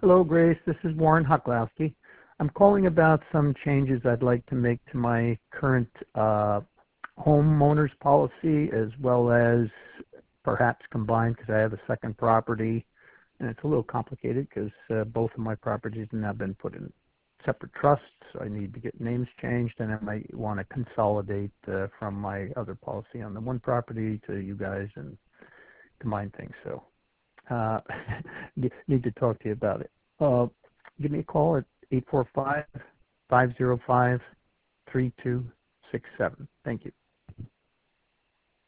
Hello, Grace. This is Warren Hucklowski. I'm calling about some changes I'd like to make to my current homeowner's policy, as well as perhaps combined, because I have a second property, and it's a little complicated because both of my properties have now been put in separate trusts. So I need to get names changed, and I might want to consolidate from my other policy on the one property to you guys and combine things. So need to talk to you about it. Give me a call at 845-505-3267. Thank you.